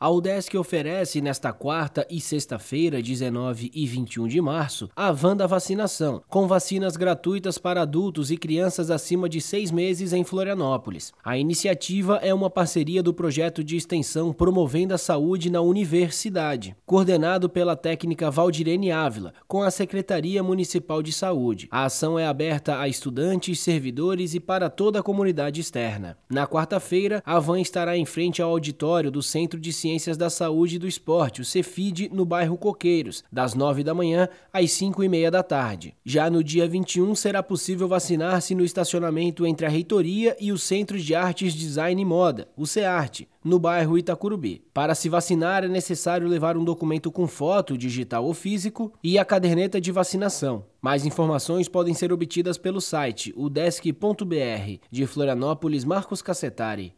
A UDESC oferece nesta quarta e sexta-feira, 19 e 21 de março, a Van da Vacinação, com vacinas gratuitas para adultos e crianças acima de 6 meses em Florianópolis. A iniciativa é uma parceria do projeto de extensão Promovendo a Saúde na Universidade, coordenado pela técnica Valdirene Ávila, com a Secretaria Municipal de Saúde. A ação é aberta a estudantes, servidores e para toda a comunidade externa. Na quarta-feira, a van estará em frente ao auditório do Centro de Ciências da Saúde e do Esporte, o Cefid, no bairro Coqueiros, das 9 da manhã às 5h30 da tarde. Já no dia 21, será possível vacinar-se no estacionamento entre a Reitoria e o Centro de Artes, Design e Moda, o CEARTE, no bairro Itacurubi. Para se vacinar, é necessário levar um documento com foto, digital ou físico, e a caderneta de vacinação. Mais informações podem ser obtidas pelo site udesc.br. De Florianópolis, Marcos Cassetari.